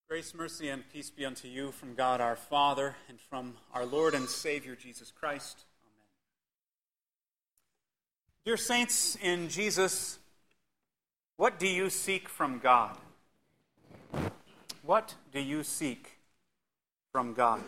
Grace, mercy, and peace be unto you from God our Father and from our Lord and Savior Jesus Christ. Amen. Dear saints in Jesus, what do you seek from God? What do you seek from God?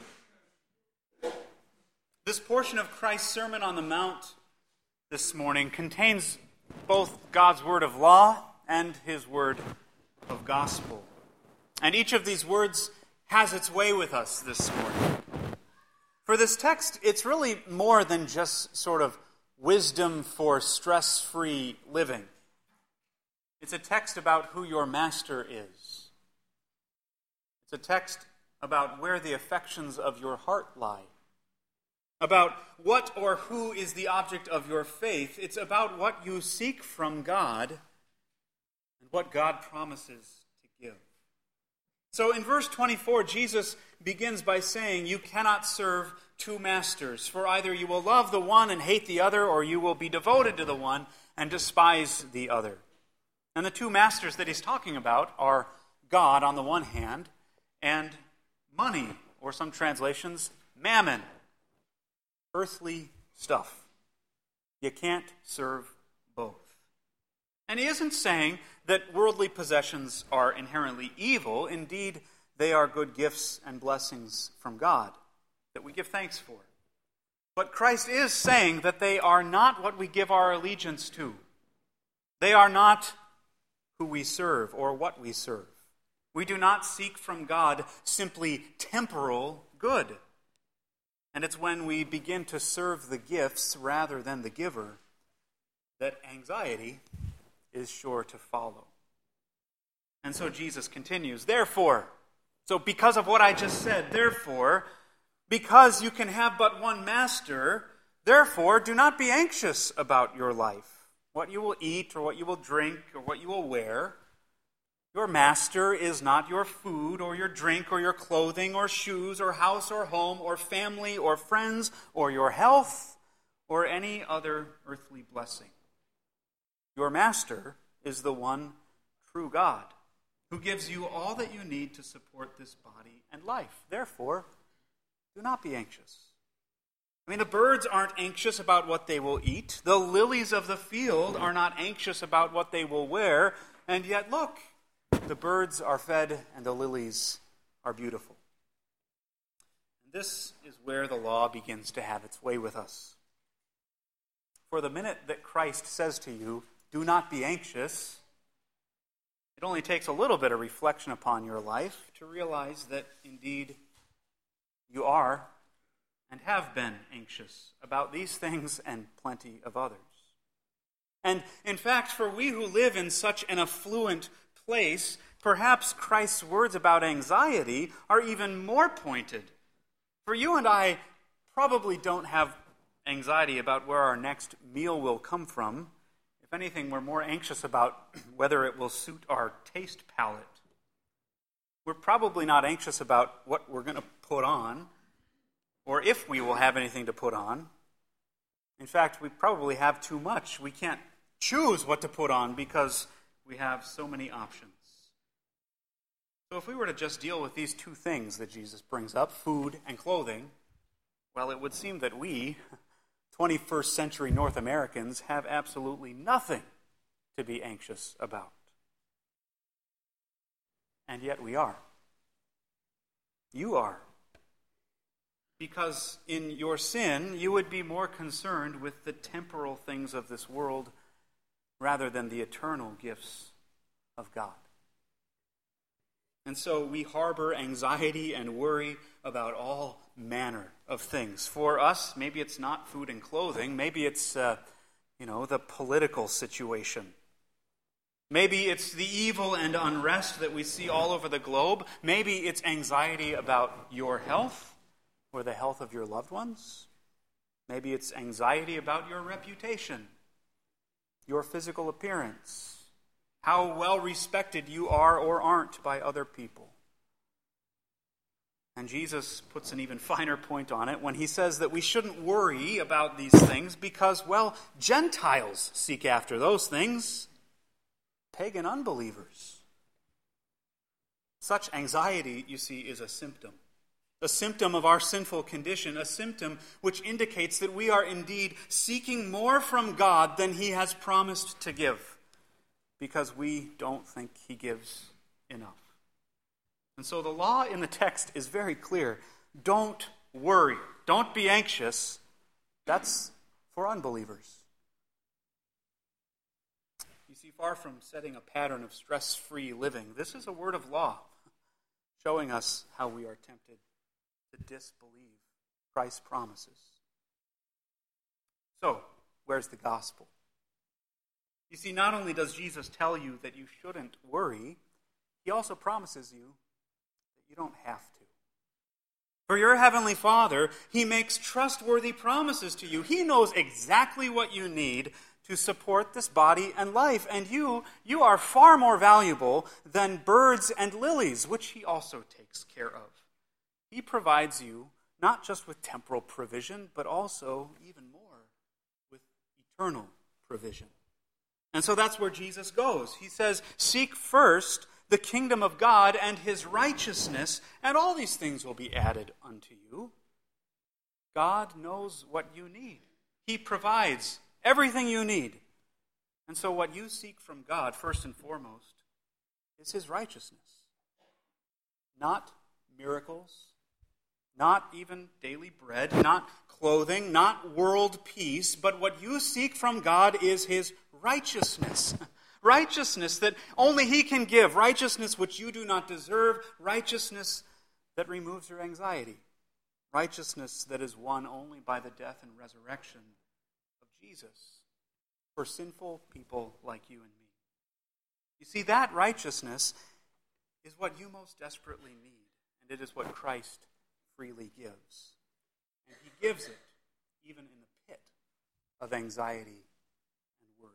This portion of Christ's Sermon on the Mount this morning contains both God's word of law and his word of gospel. And each of these words has its way with us this morning. For this text, it's really more than just sort of wisdom for stress-free living. It's a text about who your master is. It's a text about where the affections of your heart lie. About what or who is the object of your faith. It's about what you seek from God and what God promises to give. So in verse 24, Jesus begins by saying, you cannot serve two masters, for either you will love the one and hate the other, or you will be devoted to the one and despise the other. And the two masters that he's talking about are God on the one hand, and money, or some translations, mammon, earthly stuff. You can't serve both. And he isn't saying that worldly possessions are inherently evil. Indeed, they are good gifts and blessings from God that we give thanks for. But Christ is saying that they are not what we give our allegiance to. They are not who we serve or what we serve. We do not seek from God simply temporal good. And it's when we begin to serve the gifts rather than the giver that anxiety is sure to follow. And so Jesus continues, therefore, so because of what I just said, therefore, because you can have but one master, therefore do not be anxious about your life, what you will eat or what you will drink or what you will wear. Your master is not your food or your drink or your clothing or shoes or house or home or family or friends or your health or any other earthly blessing. Your master is the one true God, who gives you all that you need to support this body and life. Therefore, do not be anxious. I mean, the birds aren't anxious about what they will eat. The lilies of the field are not anxious about what they will wear. And yet, look, the birds are fed and the lilies are beautiful. And this is where the law begins to have its way with us. For the minute that Christ says to you, do not be anxious, it only takes a little bit of reflection upon your life to realize that indeed you are and have been anxious about these things and plenty of others. And in fact, for we who live in such an affluent place, perhaps Christ's words about anxiety are even more pointed. For you and I probably don't have anxiety about where our next meal will come from. If anything, we're more anxious about whether it will suit our taste palate. We're probably not anxious about what we're going to put on, or if we will have anything to put on. In fact, we probably have too much. We can't choose what to put on because we have so many options. So if we were to just deal with these two things that Jesus brings up, food and clothing, well, it would seem that we, 21st century North Americans, have absolutely nothing to be anxious about. And yet we are. You are. Because in your sin, you would be more concerned with the temporal things of this world rather than the eternal gifts of God. And so we harbor anxiety and worry about all manner of things. For us, maybe it's not food and clothing. Maybe it's, the political situation. Maybe it's the evil and unrest that we see all over the globe. Maybe it's anxiety about your health or the health of your loved ones. Maybe it's anxiety about your reputation, your physical appearance, how well respected you are or aren't by other people. And Jesus puts an even finer point on it when he says that we shouldn't worry about these things because, well, Gentiles seek after those things. Pagan unbelievers. Such anxiety, you see, is a symptom of our sinful condition, a symptom which indicates that we are indeed seeking more from God than he has promised to give, because we don't think he gives enough. And so the law in the text is very clear. Don't worry. Don't be anxious. That's for unbelievers. You see, far from setting a pattern of stress-free living, this is a word of law, showing us how we are tempted to disbelieve Christ's promises. So, where's the gospel? You see, not only does Jesus tell you that you shouldn't worry, he also promises you that you don't have to. For your heavenly Father, he makes trustworthy promises to you. He knows exactly what you need to support this body and life, and you are far more valuable than birds and lilies, which he also takes care of. He provides you not just with temporal provision, but also, even more, with eternal provision. And so that's where Jesus goes. He says, seek first the kingdom of God and his righteousness, and all these things will be added unto you. God knows what you need. He provides everything you need. And so what you seek from God, first and foremost, is his righteousness. Not miracles, not even daily bread, not clothing, not world peace, but what you seek from God is his righteousness. Righteousness that only he can give, righteousness which you do not deserve, righteousness that removes your anxiety, righteousness that is won only by the death and resurrection of Jesus for sinful people like you and me. You see, that righteousness is what you most desperately need, and it is what Christ freely gives. And he gives it even in the pit of anxiety and worry.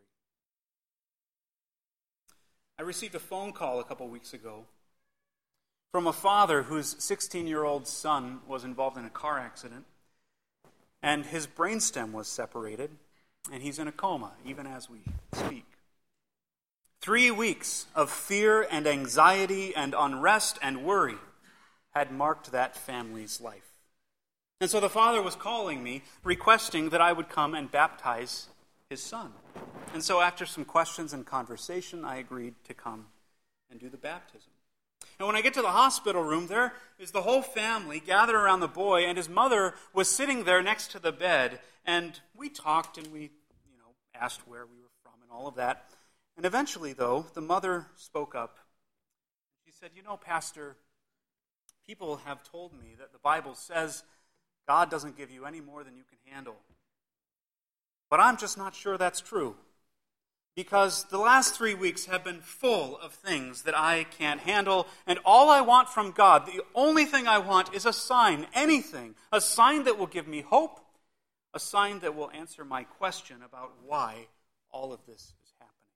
I received a phone call a couple weeks ago from a father whose 16-year-old son was involved in a car accident, and his brainstem was separated, and he's in a coma, even as we speak. 3 weeks of fear and anxiety and unrest and worry had marked that family's life. And so the father was calling me, requesting that I would come and baptize his son. And so after some questions and conversation, I agreed to come and do the baptism. And when I get to the hospital room, there is the whole family gathered around the boy, and his mother was sitting there next to the bed, and we talked and we, asked where we were from and all of that. And eventually, though, the mother spoke up. She said, Pastor, people have told me that the Bible says God doesn't give you any more than you can handle. But I'm just not sure that's true. Because the last 3 weeks have been full of things that I can't handle, and all I want from God, the only thing I want is a sign, anything, a sign that will give me hope, a sign that will answer my question about why all of this is happening.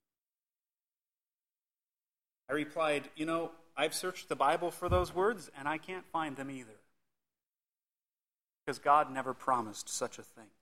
I replied, I've searched the Bible for those words, and I can't find them either. Because God never promised such a thing.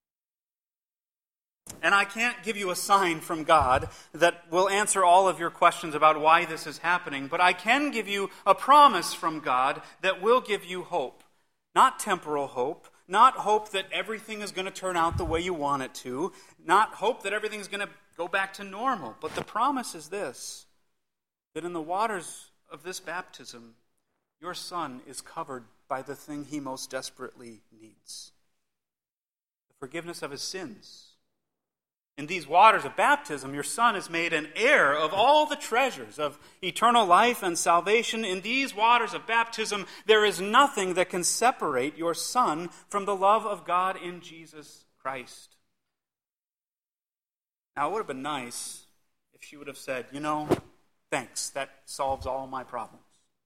And I can't give you a sign from God that will answer all of your questions about why this is happening, but I can give you a promise from God that will give you hope. Not temporal hope, not hope that everything is going to turn out the way you want it to, not hope that everything is going to go back to normal, but the promise is this, that in the waters of this baptism, your son is covered by the thing he most desperately needs, the forgiveness of his sins. In these waters of baptism, your son is made an heir of all the treasures of eternal life and salvation. In these waters of baptism, there is nothing that can separate your son from the love of God in Jesus Christ. Now, it would have been nice if she would have said, thanks, that solves all my problems.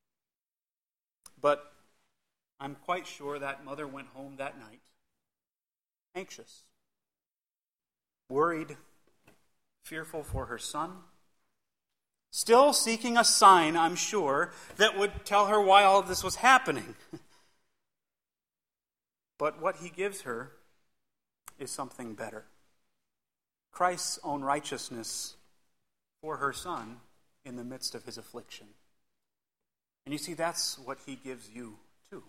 But I'm quite sure that mother went home that night anxious, worried, fearful for her son, still seeking a sign, I'm sure, that would tell her why all of this was happening. But what he gives her is something better. Christ's own righteousness for her son in the midst of his affliction. And you see, that's what he gives you too.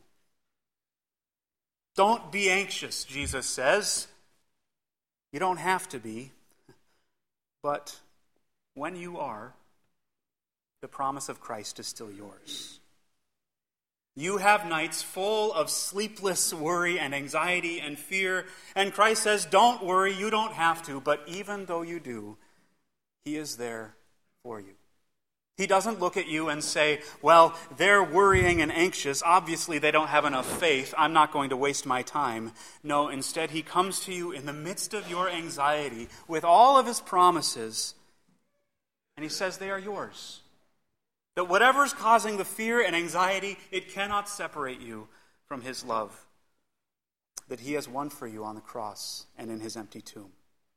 Don't be anxious, Jesus says. You don't have to be. But when you are, the promise of Christ is still yours. You have nights full of sleepless worry and anxiety and fear, and Christ says, don't worry, you don't have to, but even though you do, he is there for you. He doesn't look at you and say, well, they're worrying and anxious, obviously they don't have enough faith, I'm not going to waste my time. No, instead he comes to you in the midst of your anxiety with all of his promises, and he says they are yours. That whatever's causing the fear and anxiety, it cannot separate you from his love that he has won for you on the cross and in his empty tomb.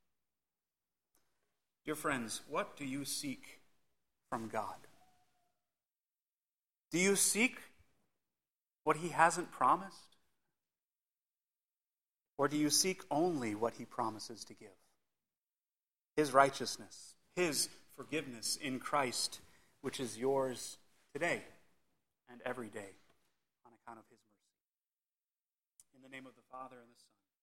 Dear friends, what do you seek from God? Do you seek what he hasn't promised? Or do you seek only what he promises to give? His righteousness, his forgiveness in Christ, which is yours today and every day on account of his mercy. In the name of the Father, and the Son,